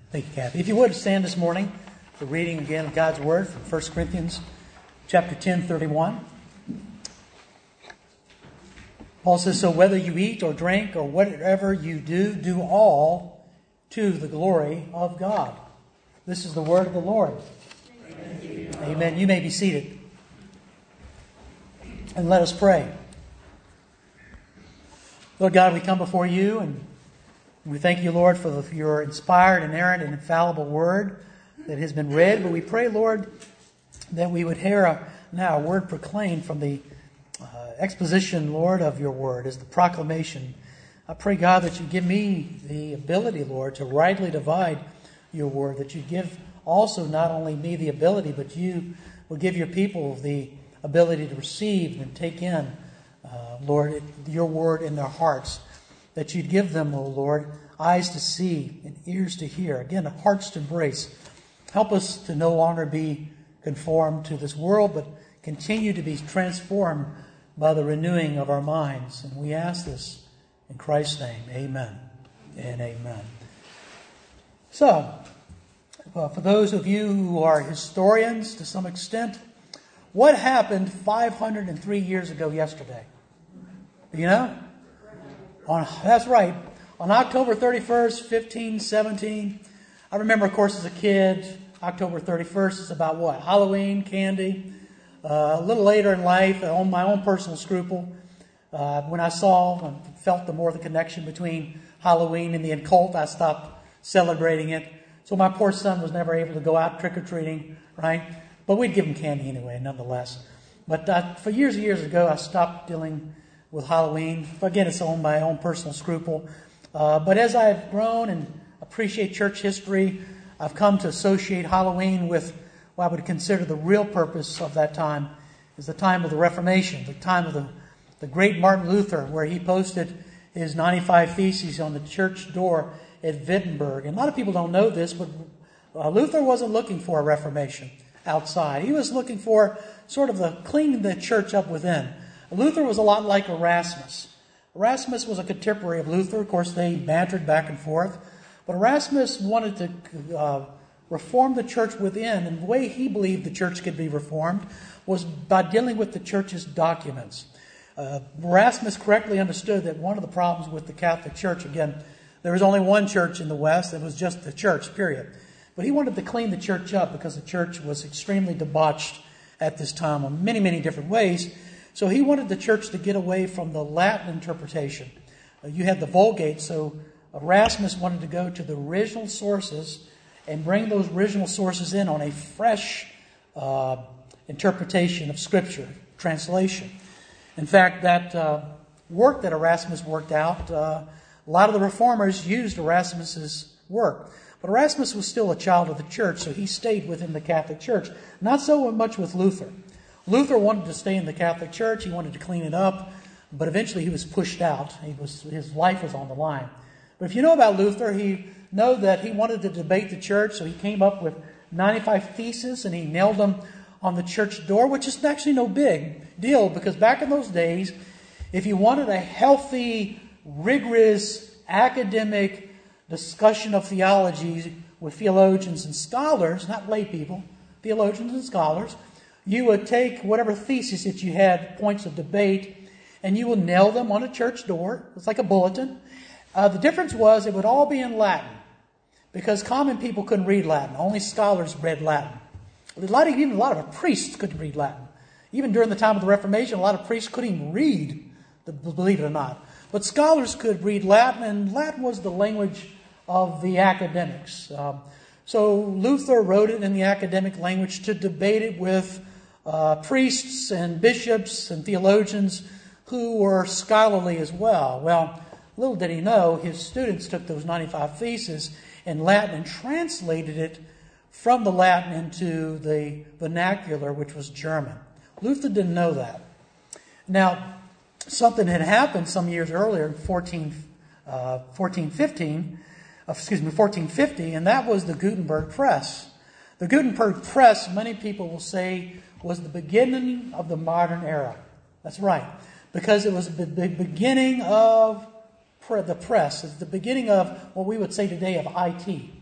Thank you, Kathy. If you would, stand this morning for reading again of God's Word from 1 Corinthians chapter 10, 31. Paul says, "So whether you eat or drink or whatever you do, do all to the glory of God." This is the word of the Lord. Amen. You may be seated. And let us pray. Lord God, we come before you and we thank you, Lord, for your inspired, inerrant, and infallible word that has been read. But we pray, Lord, that we would hear now a word proclaimed from the exposition, Lord, of your word as the proclamation. I pray, God, that you give me the ability, Lord, to rightly divide your word, that you give also not only me the ability, but you will give your people the ability to receive and take in, Lord, your word in their hearts. That you'd give them, O Lord, eyes to see and ears to hear. Again, hearts to embrace. Help us to no longer be conformed to this world, but continue to be transformed by the renewing of our minds. And we ask this in Christ's name. Amen and amen. So, for those of you who are historians to some extent, what happened 503 years ago yesterday? Do you know? That's right. On October 31st, 1517, I remember, of course, as a kid, October 31st is about what? Halloween, candy. A little later in life, on my own personal scruple, when I saw and felt the connection between Halloween and the occult, I stopped celebrating it. So my poor son was never able to go out trick-or-treating, right? But we'd give him candy anyway, nonetheless. But for years and years ago, I stopped dealing with Halloween. Again, it's on my own personal scruple. But as I've grown and appreciate church history, I've come to associate Halloween with what I would consider the real purpose of that time is the time of the Reformation, the time of the great Martin Luther, where he posted his 95 Theses on the church door at Wittenberg. And a lot of people don't know this, but Luther wasn't looking for a Reformation outside. He was looking for sort of cleaning the church up within. Luther was a lot like Erasmus. Erasmus was a contemporary of Luther. Of course, they bantered back and forth. But Erasmus wanted to reform the church within. And the way he believed the church could be reformed was by dealing with the church's documents. Erasmus correctly understood that one of the problems with the Catholic Church, again, there was only one church in the West. It was just the church, period. But he wanted to clean the church up because the church was extremely debauched at this time in many, many different ways. So he wanted the church to get away from the Latin interpretation. You had the Vulgate, so Erasmus wanted to go to the original sources and bring those original sources in on a fresh interpretation of Scripture, translation. In fact, that work that Erasmus worked out, a lot of the reformers used Erasmus's work. But Erasmus was still a child of the church, so he stayed within the Catholic Church. Not so much with Luther. Luther wanted to stay in the Catholic Church. He wanted to clean it up. But eventually he was pushed out. His life was on the line. But if you know about Luther, you know that he wanted to debate the church. So he came up with 95 Theses and he nailed them on the church door, which is actually no big deal. Because back in those days, if you wanted a healthy, rigorous, academic discussion of theology with theologians and scholars, not lay people, theologians and scholars, you would take whatever thesis that you had, points of debate, and you would nail them on a church door. It's like a bulletin. The difference was it would all be in Latin because common people couldn't read Latin. Only scholars read Latin. Even a lot of priests couldn't read Latin. Even during the time of the Reformation, a lot of priests couldn't even read, believe it or not. But scholars could read Latin, and Latin was the language of the academics. So Luther wrote it in the academic language to debate it with priests and bishops and theologians who were scholarly as well. Well, little did he know, his students took those 95 Theses in Latin and translated it from the Latin into the vernacular, which was German. Luther didn't know that. Now, something had happened some years earlier, in 1450, and that was the Gutenberg Press. The Gutenberg Press, many people will say, was the beginning of the modern era. That's right, because it was the beginning of the press. It's the beginning of what we would say today of IT.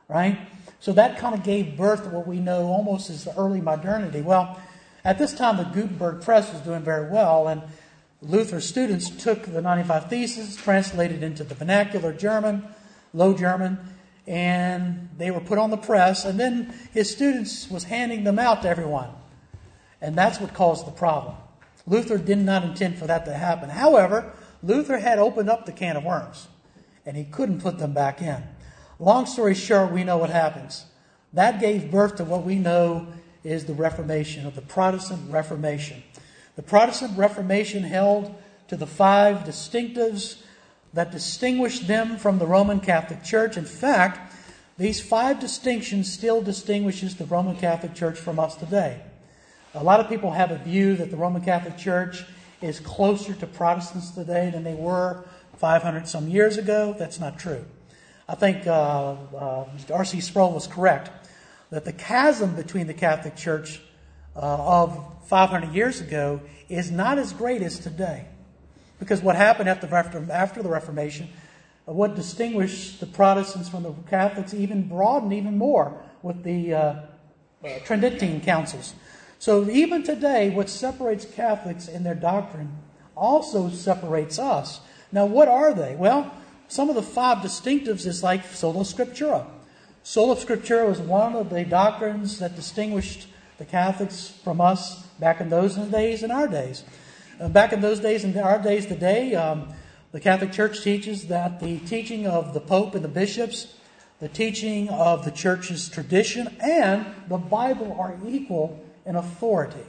right? So that kind of gave birth to what we know almost as the early modernity. Well, at this time, the Gutenberg Press was doing very well, and Luther's students took the 95 Theses, translated into the vernacular German, Low German, and they were put on the press, and then his students was handing them out to everyone. And that's what caused the problem. Luther did not intend for that to happen. However, Luther had opened up the can of worms, and he couldn't put them back in. Long story short, we know what happens. That gave birth to what we know is the Reformation, or the Protestant Reformation. The Protestant Reformation held to the 5 distinctives that distinguished them from the Roman Catholic Church. In fact, these 5 distinctions still distinguishes the Roman Catholic Church from us today. A lot of people have a view that the Roman Catholic Church is closer to Protestants today than they were 500 some years ago. That's not true. I think R.C. Sproul was correct that the chasm between the Catholic Church of 500 years ago is not as great as today. Because what happened after the Reformation, what distinguished the Protestants from the Catholics even broadened even more with the Tridentine councils. So even today, what separates Catholics in their doctrine also separates us. Now, what are they? Well, some of the 5 distinctives is like sola scriptura. Sola scriptura was one of the doctrines that distinguished the Catholics from us back in those days and our days. Back in those days and our days today, the Catholic Church teaches that the teaching of the Pope and the bishops, the teaching of the Church's tradition, and the Bible are equal in authority.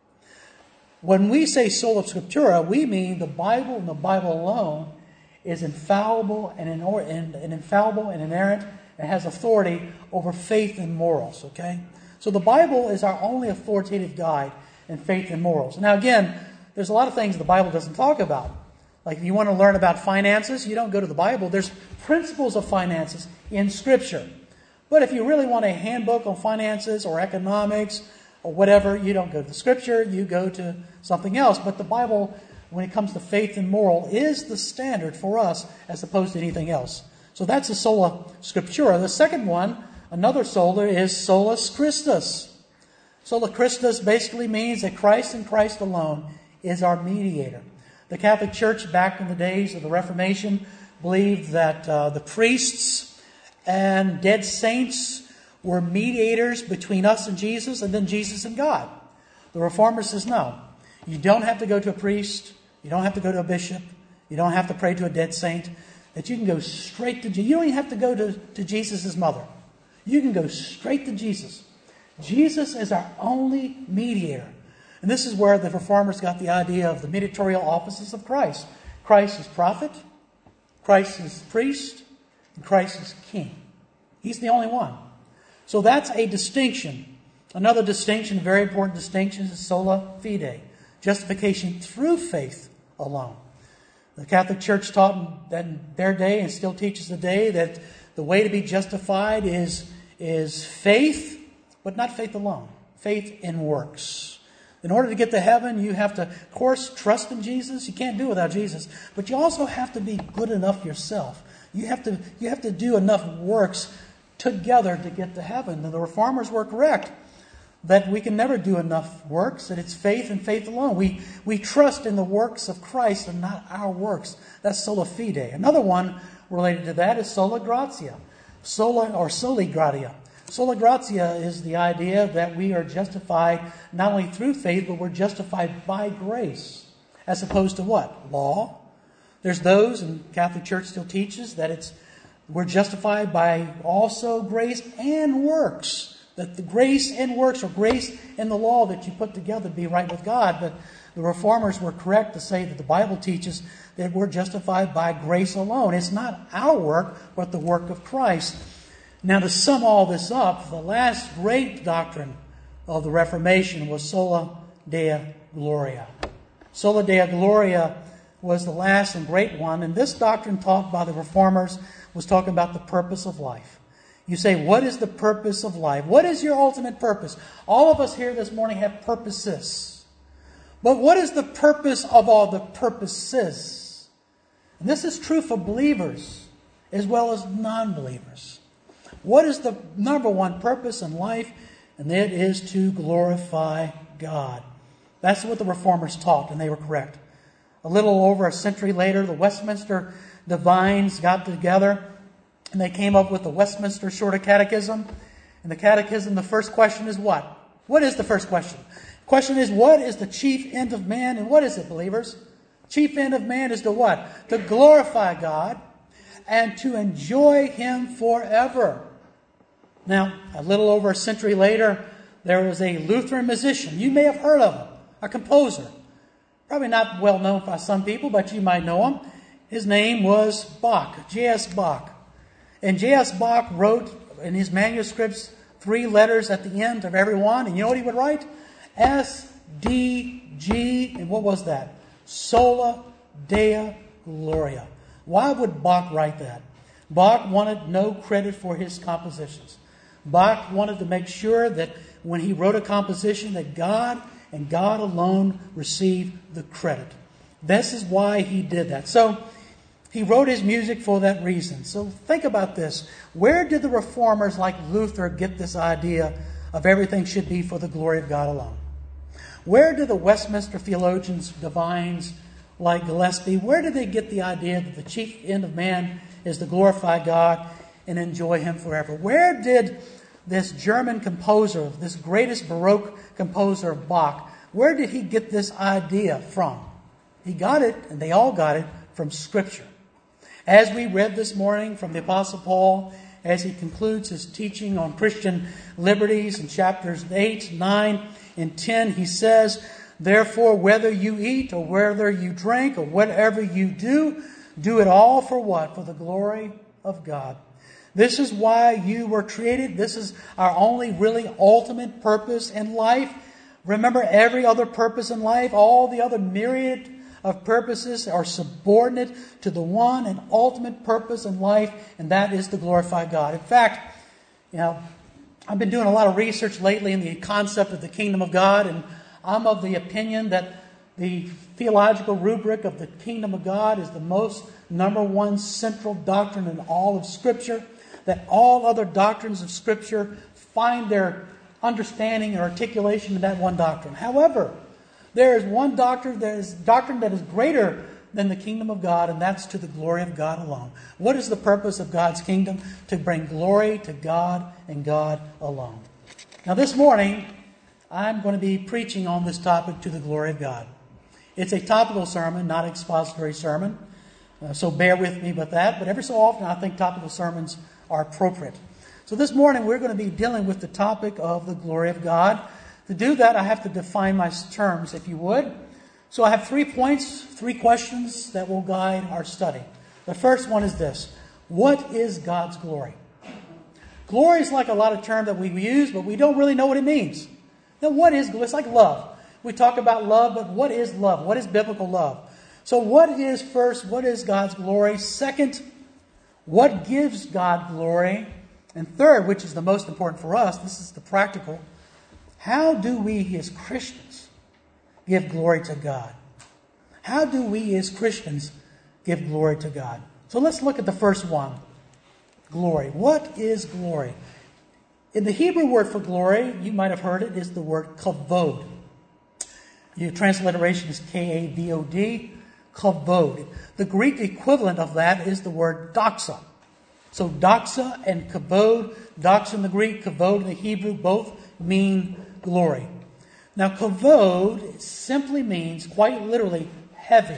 When we say sola scriptura, we mean the Bible and the Bible alone is infallible and inerrant and has authority over faith and morals. Okay, so the Bible is our only authoritative guide in faith and morals. Now again, there's a lot of things the Bible doesn't talk about. Like if you want to learn about finances, you don't go to the Bible. There's principles of finances in Scripture. But if you really want a handbook on finances or economics or whatever, you don't go to the Scripture, you go to something else. But the Bible, when it comes to faith and moral, is the standard for us as opposed to anything else. So that's the sola scriptura. The second one, another sola, is solus Christus. Sola Christus basically means that Christ and Christ alone is our mediator. The Catholic Church back in the days of the Reformation believed that the priests and dead saints were mediators between us and Jesus, and then Jesus and God. The Reformer says no. You don't have to go to a priest. You don't have to go to a bishop. You don't have to pray to a dead saint. That you can go straight to Jesus. You don't even have to go to Jesus' mother. You can go straight to Jesus. Jesus is our only mediator. And this is where the Reformers got the idea of the mediatorial offices of Christ. Christ is prophet, Christ is priest, and Christ is king. He's the only one. So that's a distinction. Another distinction, very important distinction, is sola fide. Justification through faith alone. The Catholic Church taught that in their day and still teaches today that the way to be justified is faith, but not faith alone. Faith in works. In order to get to heaven, you have to, of course, trust in Jesus. You can't do it without Jesus. But you also have to be good enough yourself. You have to do enough works together to get to heaven. And the Reformers were correct that we can never do enough works, that it's faith and faith alone. We trust in the works of Christ and not our works. That's sola fide. Another one related to that is sola gratia. Soli gratia. Sola gratia is the idea that we are justified not only through faith, but we're justified by grace. As opposed to what? Law. There's those, and Catholic Church still teaches, that we're justified by also grace and works. That the grace and works, or grace and the law that you put together to be right with God. But the Reformers were correct to say that the Bible teaches that we're justified by grace alone. It's not our work, but the work of Christ. Now, to sum all this up, the last great doctrine of the Reformation was sola dea gloria. Sola dea gloria was the last and great one. And this doctrine taught by the Reformers was talking about the purpose of life. You say, what is the purpose of life? What is your ultimate purpose? All of us here this morning have purposes. But what is the purpose of all the purposes? And this is true for believers as well as non-believers. What is the number one purpose in life? And it is to glorify God. That's what the Reformers taught, and they were correct. A little over a century later, the Westminster divines got together, and they came up with the Westminster Shorter Catechism. In the Catechism, the first question is what? What is the first question? The question is, what is the chief end of man? And what is it, believers? Chief end of man is to what? To glorify God and to enjoy Him forever. Now, a little over a century later, there was a Lutheran musician. You may have heard of him, a composer. Probably not well known by some people, but you might know him. His name was Bach, J.S. Bach. And J.S. Bach wrote in his manuscripts 3 letters at the end of every one. And you know what he would write? S-D-G, and what was that? Sola Deo Gloria. Why would Bach write that? Bach wanted no credit for his compositions. Bach wanted to make sure that when he wrote a composition that God and God alone received the credit. This is why he did that. So he wrote his music for that reason. So think about this. Where did the Reformers like Luther get this idea of everything should be for the glory of God alone? Where did the Westminster theologians, divines like Gillespie, where did they get the idea that the chief end of man is to glorify God and enjoy Him forever? Where did this German composer, this greatest Baroque composer of Bach, where did he get this idea from? He got it, and they all got it, from Scripture. As we read this morning from the Apostle Paul, as he concludes his teaching on Christian liberties in chapters 8, 9, and 10, he says, "Therefore, whether you eat or whether you drink or whatever you do, do it all for what? For the glory of God." This is why you were created. This is our only really ultimate purpose in life. Remember, every other purpose in life, all the other myriad of purposes are subordinate to the one and ultimate purpose in life, and that is to glorify God. In fact, I've been doing a lot of research lately in the concept of the kingdom of God, and I'm of the opinion that the theological rubric of the kingdom of God is the most number one central doctrine in all of Scripture, that all other doctrines of Scripture find their understanding and articulation in that one doctrine. However, there is one doctrine that is greater than the kingdom of God, and that's to the glory of God alone. What is the purpose of God's kingdom? To bring glory to God and God alone. Now this morning, I'm going to be preaching on this topic, to the glory of God. It's a topical sermon, not an expository sermon, so bear with me with that. But every so often, I think topical sermons are appropriate. So this morning, we're going to be dealing with the topic of the glory of God. To do that, I have to define my terms, if you would. So I have 3 points, 3 questions that will guide our study. The first one is this: what is God's glory? Glory is like a lot of terms that we use, but we don't really know what it means. Now, what is glory? It's like love. We talk about love, but what is love? What is biblical love? So what is God's glory? Second, what gives God glory? And third, which is the most important for us, this is the practical, how do we as Christians give glory to God? How do we as Christians give glory to God? So let's look at the first one, glory. What is glory? In the Hebrew word for glory, you might have heard it, is the word kavod. Your transliteration is K-A-V-O-D, kavod. The Greek equivalent of that is the word doxa. So doxa and kavod, doxa in the Greek, kavod in the Hebrew, both mean glory. Now kavod simply means, quite literally, heavy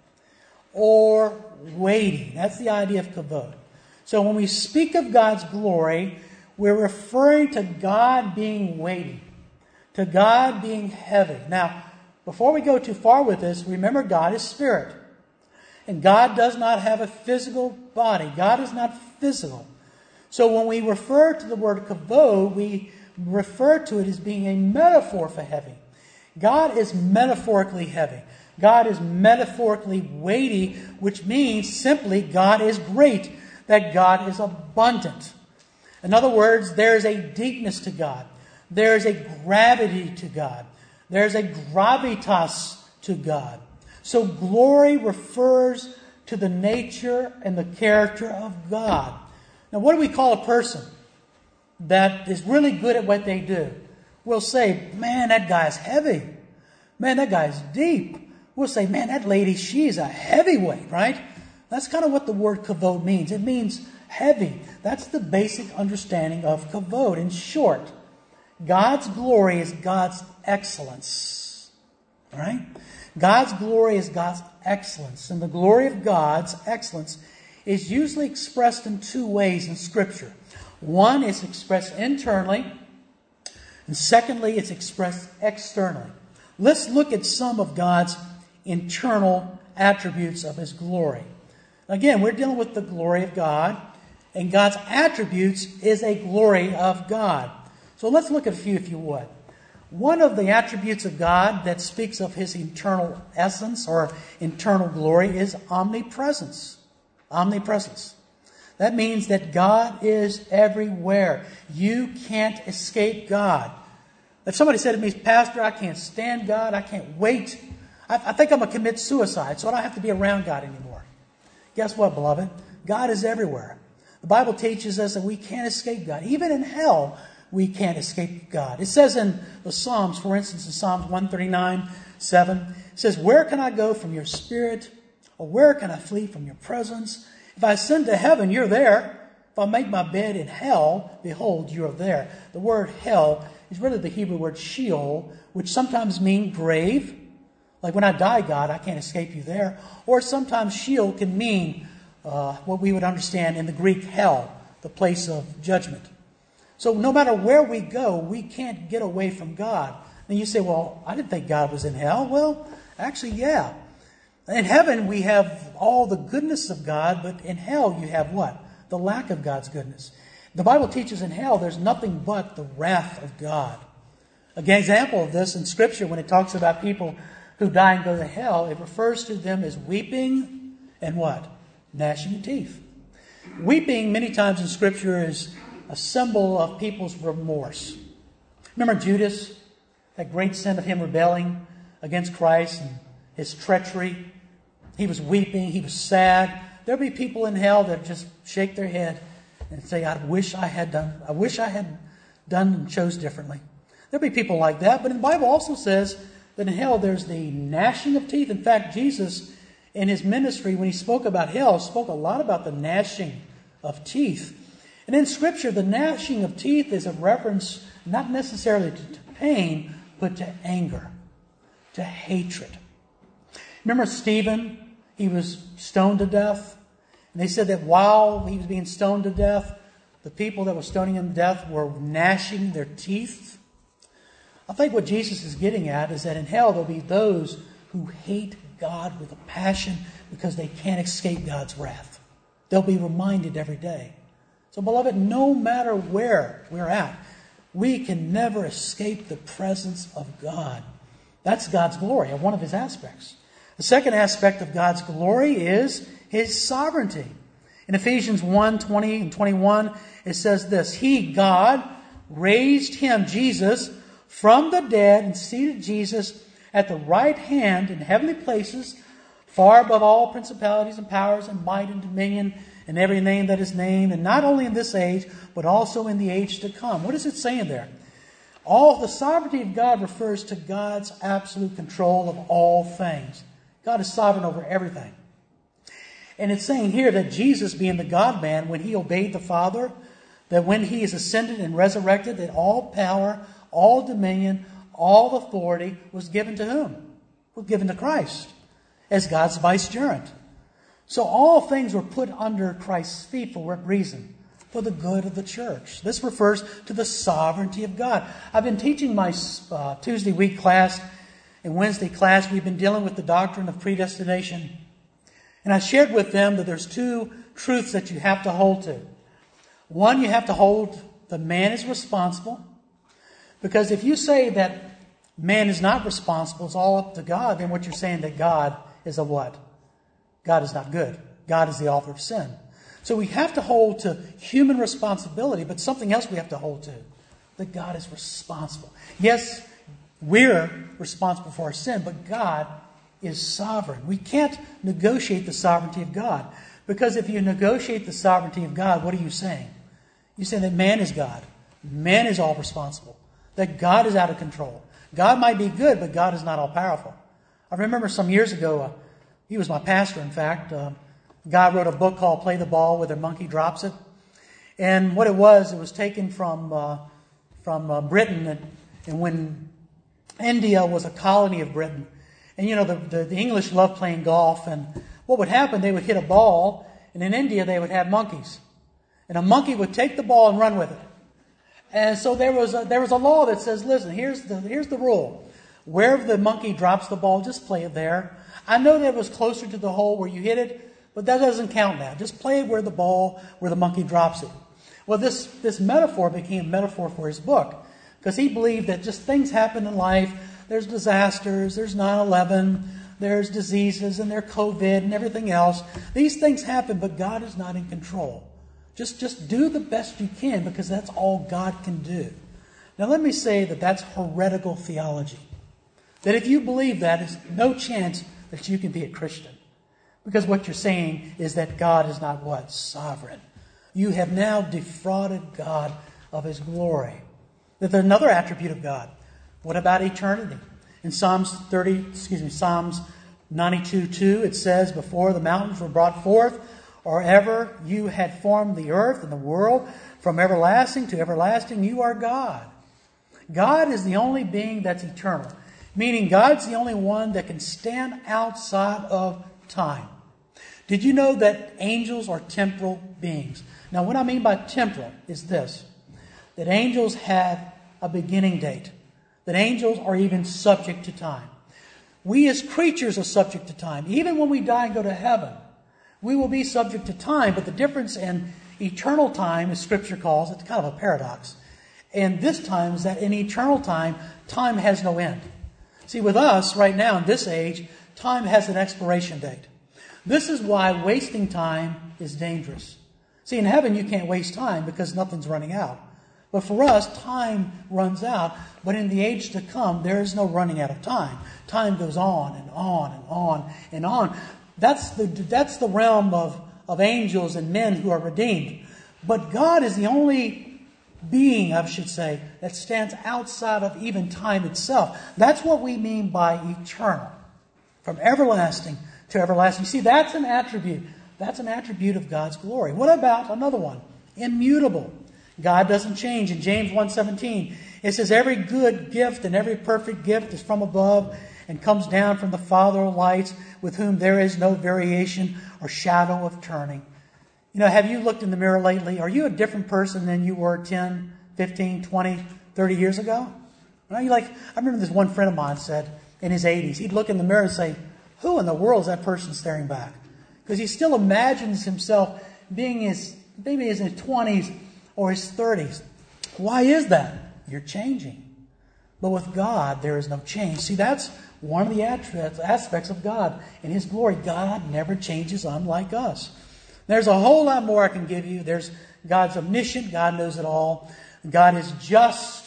or weighty. That's the idea of kavod. So when we speak of God's glory, we're referring to God being weighty, to God being heavy. Now, before we go too far with this, remember God is spirit. And God does not have a physical body. God is not physical. So when we refer to the word kavod, we refer to it as being a metaphor for heavy. God is metaphorically heavy. God is metaphorically weighty, which means simply God is great, that God is abundant. In other words, there is a deepness to God. There is a gravity to God. There is a gravitas to God. So glory refers to the nature and the character of God. Now, what do we call a person? that is really good at what they do will say, man, that guy's heavy. Man, that guy's deep. We'll say, man, that lady, she's a heavyweight, right? That's kind of what the word kavod means. It means heavy. That's the basic understanding of kavod. In short, God's glory is God's excellence. All right? God's glory is God's excellence. And the glory of God's excellence is usually expressed in two ways in Scripture. One is expressed internally, and secondly, it's expressed externally. Let's look at some of God's internal attributes of His glory. Again, we're dealing with the glory of God, and God's attributes is a glory of God. So let's look at a few, if you would. One of the attributes of God that speaks of His internal essence or internal glory is omnipresence. Omnipresence. That means that God is everywhere. You can't escape God. If somebody said to me, Pastor, I can't stand God, I can't wait. I think I'm going to commit suicide, so I don't have to be around God anymore. Guess what, beloved? God is everywhere. The Bible teaches us that we can't escape God. Even in hell, we can't escape God. It says in the Psalms, for instance, in Psalms 139:7, it says, where can I go from your spirit? Or where can I flee from your presence? If I ascend to heaven, you're there. If I make my bed in hell, behold, you're there. The word hell is really the Hebrew word Sheol, which sometimes means grave. Like when I die, God, I can't escape you there. Or sometimes Sheol can mean what we would understand in the Greek hell, the place of judgment. So no matter where we go, we can't get away from God. And you say, well, I didn't think God was in hell. Well, actually, yeah. In heaven, we have all the goodness of God, but in hell, you have what? The lack of God's goodness. The Bible teaches in hell, there's nothing but the wrath of God. An example of this in Scripture, when it talks about people who die and go to hell, it refers to them as weeping and what? Gnashing of teeth. Weeping, many times in Scripture, is a symbol of people's remorse. Remember Judas, that great sin of him rebelling against Christ and his treachery? He was weeping. He was sad. There'll be people in hell that just shake their head and say, I wish I had done and chose differently. There'll be people like that. But the Bible also says that in hell there's the gnashing of teeth. In fact, Jesus, in His ministry, when He spoke about hell, spoke a lot about the gnashing of teeth. And in Scripture, the gnashing of teeth is a reference not necessarily to pain, but to anger, to hatred. Remember Stephen? He was stoned to death. And they said that while he was being stoned to death, the people that were stoning him to death were gnashing their teeth. I think what Jesus is getting at is that in hell there'll be those who hate God with a passion because they can't escape God's wrath. They'll be reminded every day. So, beloved, no matter where we're at, we can never escape the presence of God. That's God's glory, one of His aspects. The second aspect of God's glory is His sovereignty. In Ephesians 1:20 and 21, it says this, He, God, raised Him, Jesus, from the dead and seated Jesus at the right hand in heavenly places, far above all principalities and powers and might and dominion and every name that is named, and not only in this age, but also in the age to come. What is it saying there? All the sovereignty of God refers to God's absolute control of all things. God is sovereign over everything. And it's saying here that Jesus, being the God-man, when He obeyed the Father, that when He is ascended and resurrected, that all power, all dominion, all authority was given to whom? Was given to Christ as God's vicegerent. So all things were put under Christ's feet for what reason? For the good of the church. This refers to the sovereignty of God. I've been teaching my Tuesday week class and Wednesday class. We've been dealing with the doctrine of predestination. And I shared with them that there's two truths that you have to hold to. One, you have to hold that man is responsible. Because if you say that man is not responsible, it's all up to God, then what you're saying that God is a what? God is not good. God is the author of sin. So we have to hold to human responsibility, but something else we have to hold to. That God is responsible. Yes, we're responsible for our sin, but God is sovereign. We can't negotiate the sovereignty of God. Because if you negotiate the sovereignty of God, what are you saying? You're saying that man is God. Man is all responsible. That God is out of control. God might be good, but God is not all powerful. I remember some years ago, he was my pastor, in fact. God wrote a book called Play the Ball Where the Monkey Drops It. And what it was taken from Britain, and when India was a colony of Britain. And you know, the English loved playing golf, and what would happen, they would hit a ball, and in India they would have monkeys. And a monkey would take the ball and run with it. And so there was a law that says, listen, here's the rule. Wherever the monkey drops the ball, just play it there. I know that it was closer to the hole where you hit it, but that doesn't count now. Just play it where the monkey drops it. Well, this metaphor became a metaphor for his book, because he believed that just things happen in life. There's disasters, there's 9/11, there's diseases, and there's COVID and everything else. These things happen, but God is not in control. Just do the best you can, because that's all God can do. Now let me say that that's heretical theology. That if you believe that, there's no chance that you can be a Christian. Because what you're saying is that God is not what? Sovereign. You have now defrauded God of His glory. That there's another attribute of God. What about eternity? In Psalms 92:2, it says, before the mountains were brought forth, or ever you had formed the earth and the world, from everlasting to everlasting, you are God. God is the only being that's eternal. Meaning God's the only one that can stand outside of time. Did you know that angels are temporal beings? Now what I mean by temporal is this. That angels have a beginning date. That angels are even subject to time. We as creatures are subject to time. Even when we die and go to heaven, we will be subject to time. But the difference in eternal time, as Scripture calls it, it's kind of a paradox. And this time is that in eternal time, time has no end. See, with us right now in this age, time has an expiration date. This is why wasting time is dangerous. See, in heaven you can't waste time because nothing's running out. But for us, time runs out. But in the age to come, there is no running out of time. Time goes on and on and on and on. That's the realm of angels and men who are redeemed. But God is the only being, I should say, that stands outside of even time itself. That's what we mean by eternal. From everlasting to everlasting. You see, that's an attribute. That's an attribute of God's glory. What about another one? Immutable. God doesn't change. In James 1:17, it says, every good gift and every perfect gift is from above and comes down from the Father of lights, with whom there is no variation or shadow of turning. You know, have you looked in the mirror lately? Are you a different person than you were 10, 15, 20, 30 years ago? I remember this one friend of mine said in his 80s, he'd look in the mirror and say, who in the world is that person staring back? Because he still imagines himself being maybe in his 20s or his 30s. Why is that? You're changing. But with God, there is no change. See, that's one of the aspects of God and His glory. God never changes, unlike us. There's a whole lot more I can give you. There's God's omniscient. God knows it all. God is just.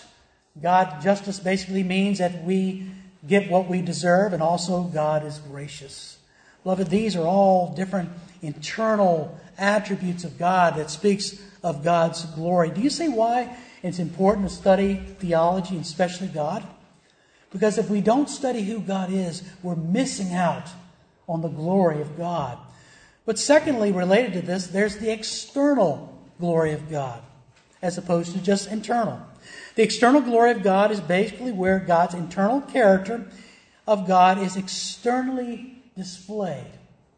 Justice basically means that we get what we deserve, and also God is gracious. Beloved, these are all different internal attributes of God that speaks of God's glory. Do you see why it's important to study theology, and especially God? Because if we don't study who God is, we're missing out on the glory of God. But secondly, related to this, there's the external glory of God, as opposed to just internal. The external glory of God is basically where God's internal character of God is externally displayed.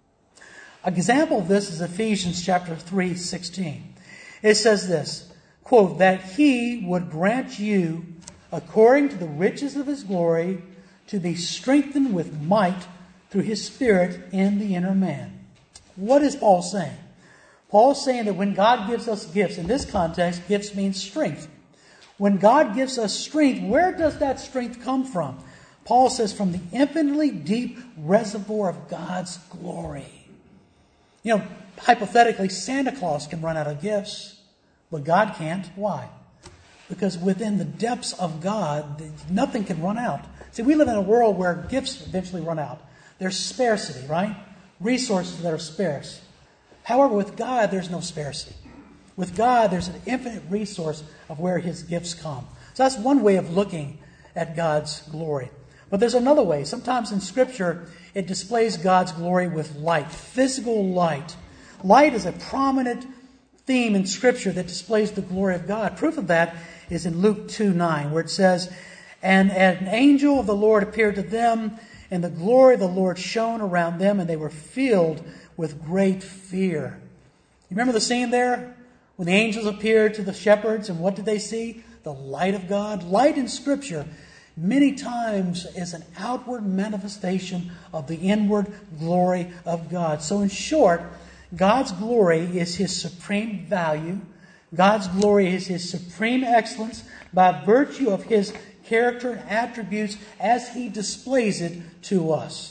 An example of this is Ephesians chapter 3:16. It says this, quote, that He would grant you, according to the riches of His glory, to be strengthened with might through His Spirit in the inner man. What is Paul saying? Paul's saying that when God gives us gifts, in this context, gifts means strength. When God gives us strength, where does that strength come from? Paul says from the infinitely deep reservoir of God's glory. You know, hypothetically, Santa Claus can run out of gifts, but God can't. Why? Because within the depths of God, nothing can run out. See, we live in a world where gifts eventually run out. There's scarcity, right? Resources that are scarce. However, with God, there's no scarcity. With God, there's an infinite resource of where His gifts come. So that's one way of looking at God's glory. But there's another way. Sometimes in Scripture, it displays God's glory with light, physical light. Light is a prominent theme in Scripture that displays the glory of God. Proof of that is in Luke 2:9, where it says, "And an angel of the Lord appeared to them, and the glory of the Lord shone around them, and they were filled with great fear." You remember the scene there? When the angels appeared to the shepherds, and what did they see? The light of God. Light in Scripture many times is an outward manifestation of the inward glory of God. So in short, God's glory is His supreme value. God's glory is His supreme excellence by virtue of His character and attributes as He displays it to us.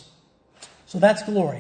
So that's glory.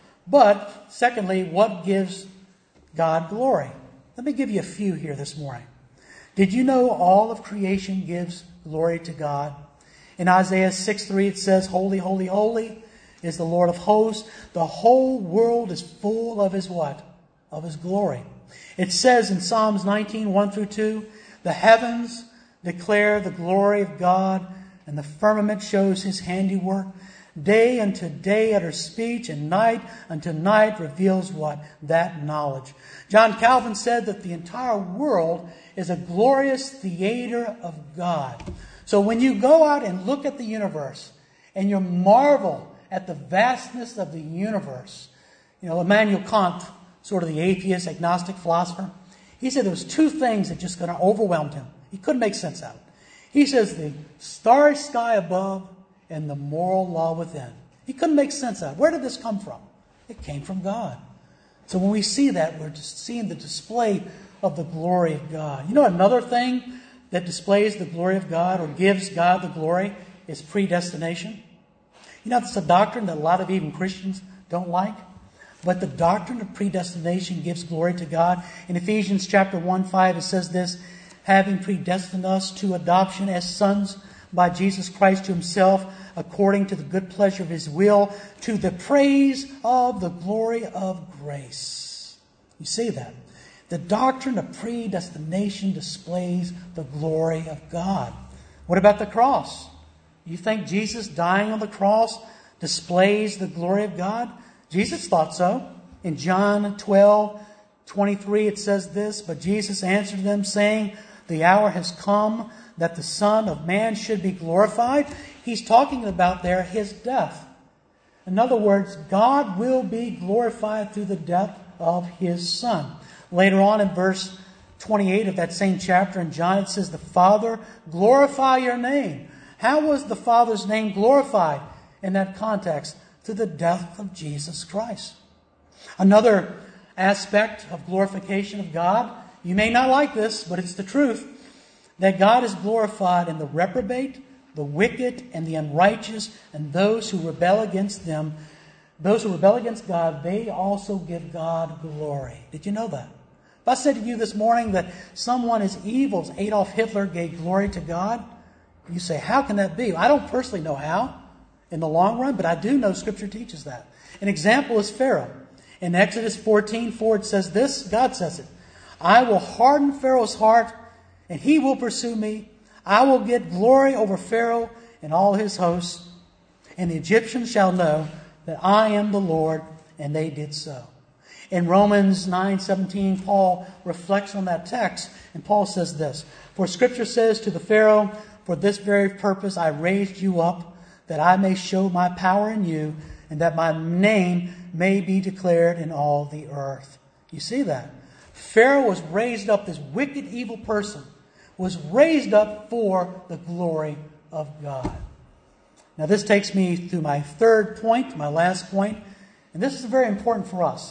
But, secondly, what gives God glory? Let me give you a few here this morning. Did you know all of creation gives glory to God? In Isaiah 6:3 it says, "Holy, holy, holy is the Lord of hosts. The whole world is full of His" what? Of His glory. It says in Psalms 19:1-2, "The heavens declare the glory of God, and the firmament shows His handiwork. Day unto day utters speech, and night unto night reveals" what? That knowledge. John Calvin said that the entire world is a glorious theater of God. So when you go out and look at the universe, and you marvel at the vastness of the universe, Immanuel Kant, sort of the atheist, agnostic philosopher, he said there was two things that just kind of overwhelmed him. He couldn't make sense out of it. He says the starry sky above and the moral law within. He couldn't make sense out of it. Where did this come from? It came from God. So when we see that, we're just seeing the display of the glory of God. Another thing that displays the glory of God or gives God the glory is predestination. That's a doctrine that a lot of even Christians don't like. But the doctrine of predestination gives glory to God. In Ephesians chapter 1:5, it says this, "Having predestined us to adoption as sons by Jesus Christ to Himself, according to the good pleasure of His will, to the praise of the glory of grace." You see that? The doctrine of predestination displays the glory of God. What about the cross? You think Jesus dying on the cross displays the glory of God? Jesus thought so. In John 12:23 it says this, "But Jesus answered them, saying, The hour has come that the Son of Man should be glorified." He's talking about there His death. In other words, God will be glorified through the death of His Son. Later on in verse 28 of that same chapter in John, it says, "The Father, glorify your name." How was the Father's name glorified in that context? Through the death of Jesus Christ. Another aspect of glorification of God, you may not like this, but it's the truth, that God is glorified in the reprobate, the wicked, and the unrighteous, and those who rebel against them. Those who rebel against God, they also give God glory. Did you know that? If I said to you this morning that someone as evil as Adolf Hitler gave glory to God, you say, how can that be? I don't personally know how in the long run, but I do know Scripture teaches that. An example is Pharaoh. In Exodus 14:4 it says this, God says it, "I will harden Pharaoh's heart, and he will pursue me. I will get glory over Pharaoh and all his hosts, and the Egyptians shall know that I am the Lord," and they did so. In Romans 9:17, Paul reflects on that text, and Paul says this, "For Scripture says to the Pharaoh, for this very purpose I raised you up, that I may show my power in you, and that my name may be declared in all the earth." You see that? Pharaoh was raised up, this wicked, evil person was raised up for the glory of God. Now this takes me to my third point, my last point, and this is very important for us.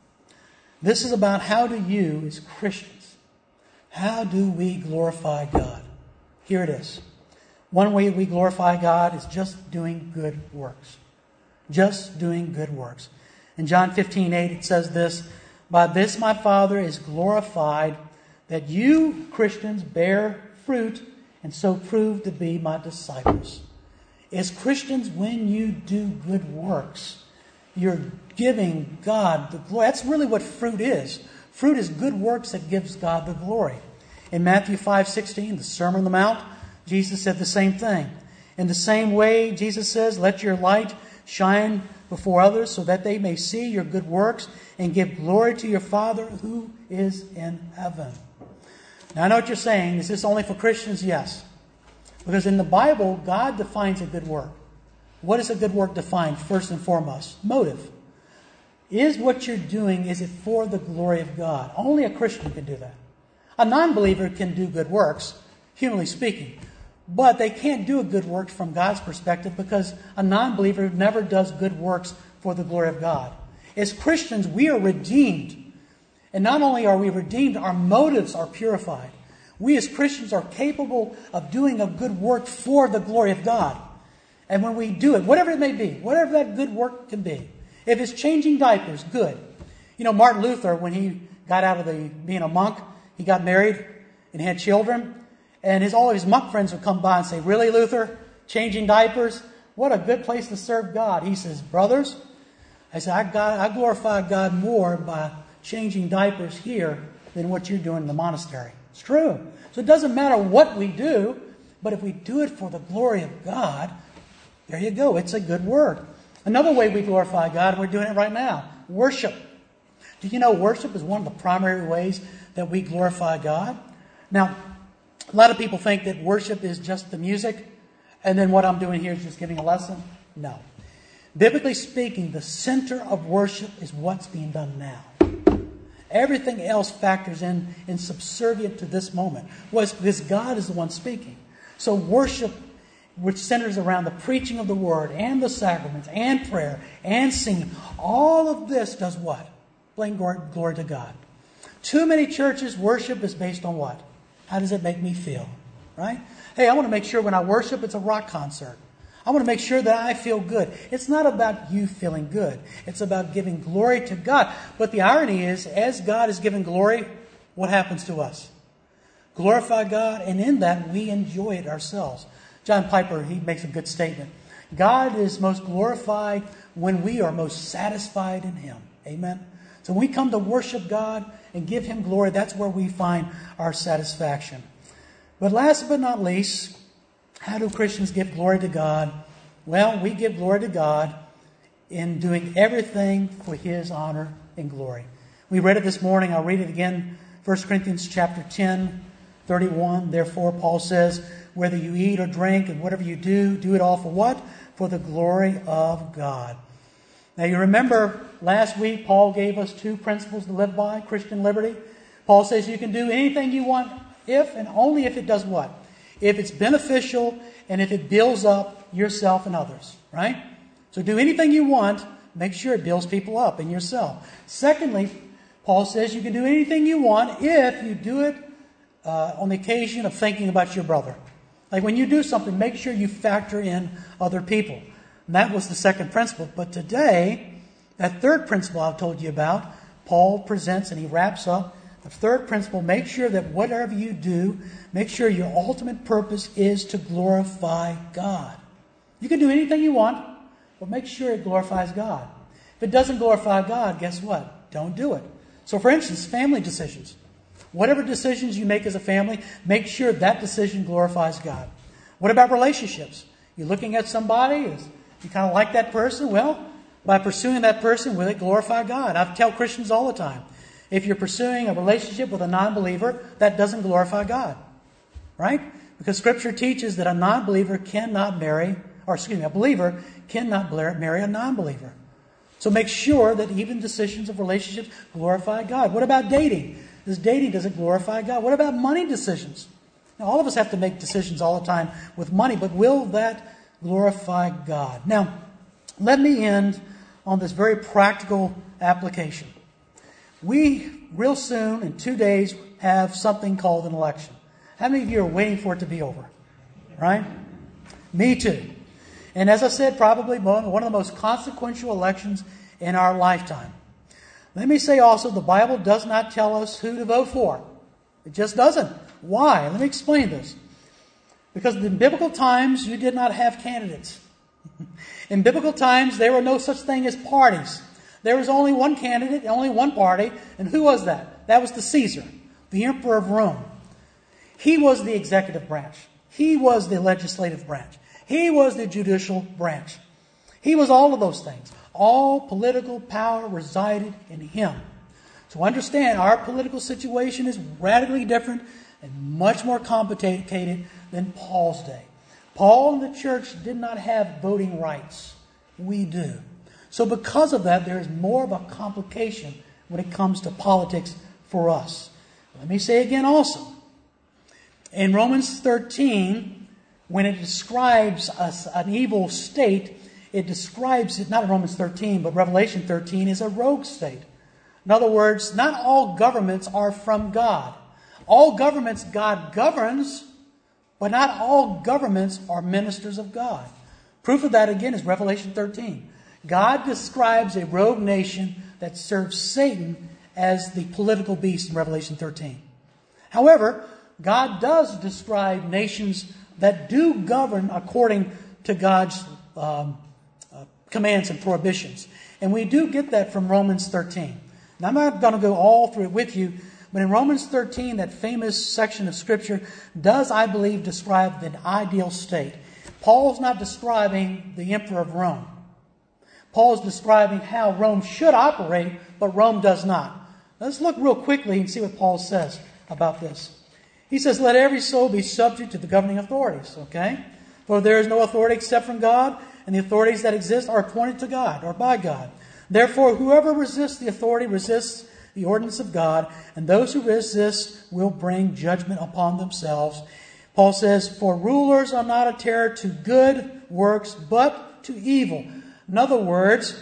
This is about how do you, as Christians, how do we glorify God? Here it is. One way we glorify God is just doing good works. Just doing good works. In John 15:8 it says this, "By this my Father is glorified, that you, Christians, bear fruit and so prove to be my disciples." As Christians, when you do good works, you're giving God the glory. That's really what fruit is. Fruit is good works that gives God the glory. In Matthew 5:16, the Sermon on the Mount, Jesus said the same thing. In the same way, Jesus says, let your light shine before others so that they may see your good works and give glory to your Father who is in heaven. Now, I know what you're saying. Is this only for Christians? Yes. Because in the Bible, God defines a good work. What is a good work defined? First and foremost, motive. Is what you're doing, is it for the glory of God? Only a Christian can do that. A non-believer can do good works, humanly speaking. But they can't do a good work from God's perspective because a non-believer never does good works for the glory of God. As Christians, we are redeemed. And not only are we redeemed, our motives are purified. We as Christians are capable of doing a good work for the glory of God. And when we do it, whatever it may be, whatever that good work can be, if it's changing diapers, good. You know, Martin Luther, when he got out of being a monk, he got married and had children. And all his monk friends would come by and say, really, Luther? Changing diapers? What a good place to serve God. He says, brothers, I glorify God more by changing diapers here than what you're doing in the monastery. It's true. So it doesn't matter what we do, but if we do it for the glory of God, there you go. It's a good work. Another way we glorify God, and we're doing it right now, worship. Do you know worship is one of the primary ways that we glorify God? Now, a lot of people think that worship is just the music, and then what I'm doing here is just giving a lesson. No. Biblically speaking, the center of worship is what's being done now. Everything else factors in subservient to this moment. Because God is the one speaking. So worship, which centers around the preaching of the Word and the sacraments and prayer and singing, all of this does what? Bring glory to God. Too many churches, worship is based on what? How does it make me feel? Right? Hey, I want to make sure when I worship, it's a rock concert. I want to make sure that I feel good. It's not about you feeling good. It's about giving glory to God. But the irony is, as God is given glory, what happens to us? Glorify God, and in that we enjoy it ourselves. John Piper, he makes a good statement. God is most glorified when we are most satisfied in Him. Amen? So when we come to worship God and give Him glory, that's where we find our satisfaction. But last but not least, how do Christians give glory to God? Well, we give glory to God in doing everything for His honor and glory. We read it this morning. I'll read it again. 1 Corinthians chapter 10, 31. Therefore, Paul says, whether you eat or drink and whatever you do, do it all for what? For the glory of God. Now, you remember last week, Paul gave us 2 principles to live by, Christian liberty. Paul says you can do anything you want if and only if it does what? If it's beneficial and if it builds up yourself and others, right? So do anything you want, make sure it builds people up and yourself. Secondly, Paul says you can do anything you want if you do it on the occasion of thinking about your brother. Like when you do something, make sure you factor in other people. And that was the second principle. But today, that third principle I've told you about, Paul presents and he wraps up. The third principle, make sure that whatever you do, make sure your ultimate purpose is to glorify God. You can do anything you want, but make sure it glorifies God. If it doesn't glorify God, guess what? Don't do it. So for instance, family decisions. Whatever decisions you make as a family, make sure that decision glorifies God. What about relationships? You're looking at somebody, you kind of like that person. Well, by pursuing that person, will it glorify God? I tell Christians all the time, if you're pursuing a relationship with a non-believer, that doesn't glorify God. Right? Because Scripture teaches that a believer cannot marry a non-believer. So make sure that even decisions of relationships glorify God. What about dating? Does it glorify God? What about money decisions? Now, all of us have to make decisions all the time with money, but will that glorify God? Now, let me end on this very practical application. We, real soon, in 2 days, have something called an election. How many of you are waiting for it to be over? Right? Me too. And as I said, probably one of the most consequential elections in our lifetime. Let me say also, the Bible does not tell us who to vote for. It just doesn't. Why? Let me explain this. Because in biblical times, you did not have candidates. In biblical times, there were no such thing as parties. There was only one candidate, only one party. And who was that? That was the Caesar, the emperor of Rome. He was the executive branch. He was the legislative branch. He was the judicial branch. He was all of those things. All political power resided in him. So understand, our political situation is radically different and much more complicated than Paul's day. Paul and the church did not have voting rights. We do. So because of that, there is more of a complication when it comes to politics for us. Let me say again also, in Romans 13, when it describes an evil state, it describes it, not in Romans 13, but Revelation 13, as a rogue state. In other words, not all governments are from God. All governments God governs, but not all governments are ministers of God. Proof of that, again, is Revelation 13. God describes a rogue nation that serves Satan as the political beast in Revelation 13. However, God does describe nations that do govern according to God's commands and prohibitions. And we do get that from Romans 13. Now, I'm not going to go all through it with you, but in Romans 13, that famous section of Scripture does, I believe, describe the ideal state. Paul's not describing the emperor of Rome. Paul's describing how Rome should operate, but Rome does not. Let's look real quickly and see what Paul says about this. He says, let every soul be subject to the governing authorities, okay? For there is no authority except from God, and the authorities that exist are appointed to God or by God. Therefore, whoever resists the authority resists the ordinance of God, and those who resist will bring judgment upon themselves. Paul says, for rulers are not a terror to good works, but to evil. In other words,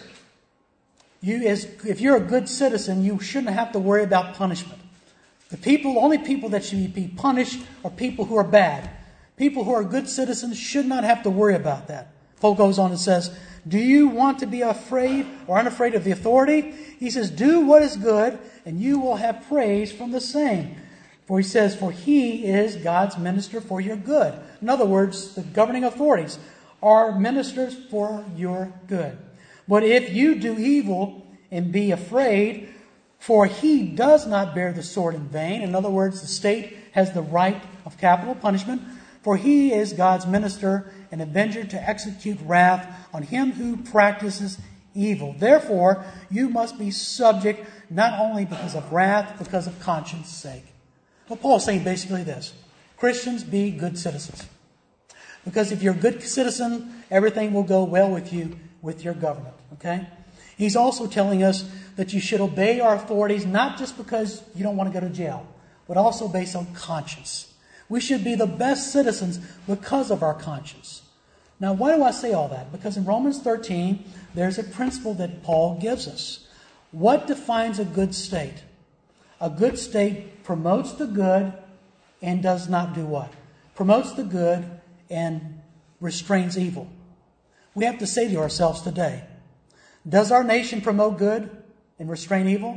if you're a good citizen, you shouldn't have to worry about punishment. The only people that should be punished are people who are bad. People who are good citizens should not have to worry about that. Paul goes on and says, do you want to be afraid or unafraid of the authority? He says, do what is good, and you will have praise from the same. For he says, for he is God's minister for your good. In other words, the governing authorities are ministers for your good. But if you do evil and be afraid, for he does not bear the sword in vain. In other words, the state has the right of capital punishment. For he is God's minister, an avenger to execute wrath on him who practices evil. Therefore, you must be subject not only because of wrath, but because of conscience sake. Well, Paul's saying basically this. Christians, be good citizens. Because if you're a good citizen, everything will go well with you, with your government. Okay? He's also telling us that you should obey our authorities, not just because you don't want to go to jail, but also based on conscience. We should be the best citizens because of our conscience. Now, why do I say all that? Because in Romans 13, there's a principle that Paul gives us. What defines a good state? A good state promotes the good and does not do what? Promotes the good and restrains evil. We have to say to ourselves today, does our nation promote good and restrain evil?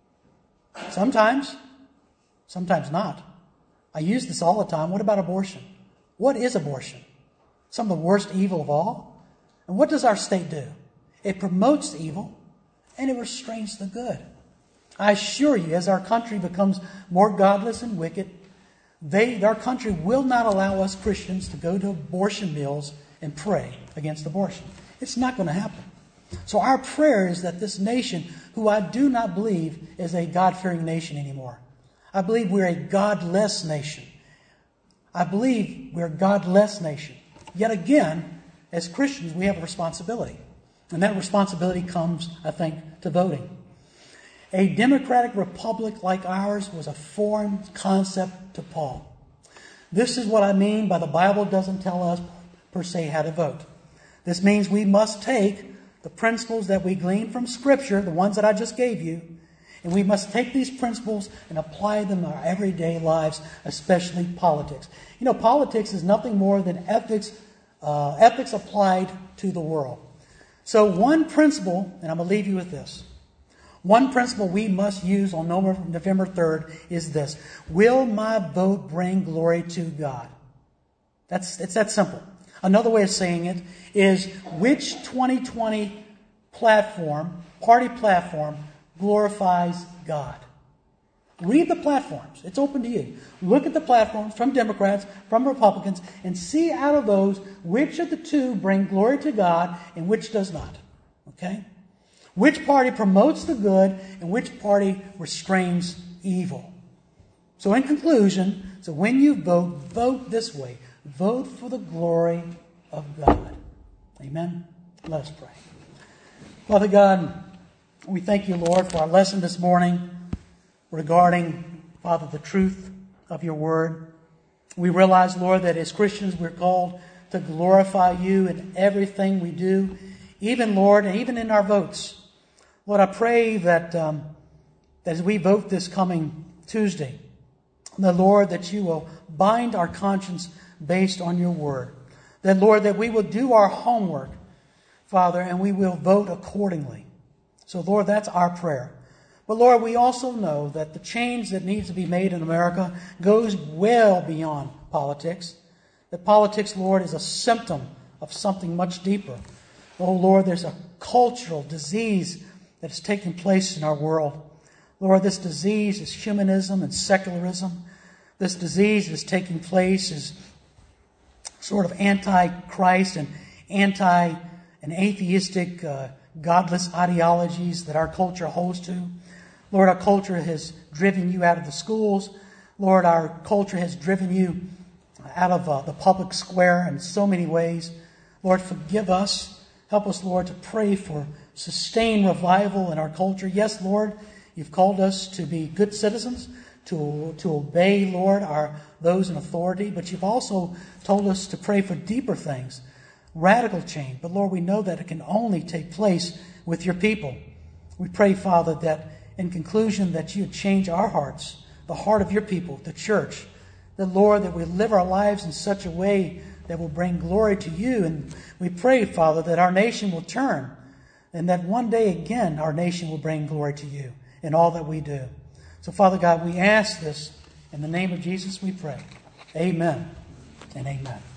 Sometimes. Sometimes not. I use this all the time. What about abortion? What is abortion? Some of the worst evil of all. And what does our state do? It promotes evil and it restrains the good. I assure you, as our country becomes more godless and wicked, our country will not allow us Christians to go to abortion mills and pray against abortion. It's not going to happen. So our prayer is that this nation, who I do not believe is a God-fearing nation anymore. I believe we're a godless nation. I believe we're a godless nation. Yet again, as Christians, we have a responsibility. And that responsibility comes, I think, to voting. A democratic republic like ours was a foreign concept to Paul. This is what I mean by the Bible doesn't tell us per se how to vote. This means we must take the principles that we glean from Scripture, the ones that I just gave you, and we must take these principles and apply them in our everyday lives, especially politics. You know, politics is nothing more than ethics applied to the world. So one principle, and I'm going to leave you with this. One principle we must use on November 3rd is this. Will my vote bring glory to God? It's that simple. Another way of saying it is, which 2020 party platform, glorifies God? Read the platforms. It's open to you. Look at the platforms from Democrats, from Republicans, and see out of those which of the two bring glory to God and which does not. Okay? Which party promotes the good and which party restrains evil. So in conclusion, so when you vote, vote this way. Vote for the glory of God. Amen? Let us pray. Father God, we thank you, Lord, for our lesson this morning regarding, Father, the truth of your word. We realize, Lord, that as Christians we're called to glorify you in everything we do, even, Lord, and even in our votes. Lord, I pray that as we vote this coming Tuesday, the Lord, that you will bind our conscience based on your word. That, Lord, that we will do our homework, Father, and we will vote accordingly. So, Lord, that's our prayer. But, Lord, we also know that the change that needs to be made in America goes well beyond politics. That politics, Lord, is a symptom of something much deeper. Oh, Lord, there's a cultural disease that is taking place in our world. Lord, this disease is humanism and secularism. This disease is taking place as sort of anti-Christ and atheistic, godless ideologies that our culture holds to. Lord, our culture has driven you out of the schools. Lord, our culture has driven you out of the public square in so many ways. Lord, forgive us. Help us, Lord, to pray for sustained revival in our culture. Yes, Lord, you've called us to be good citizens, to obey, Lord, those in authority. But you've also told us to pray for deeper things, radical change. But, Lord, we know that it can only take place with your people. We pray, Father, that in conclusion that you change our hearts, the heart of your people, the church. That, Lord, that we live our lives in such a way that will bring glory to you. And we pray, Father, that our nation will turn and that one day again our nation will bring glory to you in all that we do. So, Father God, we ask this in the name of Jesus we pray. Amen and amen.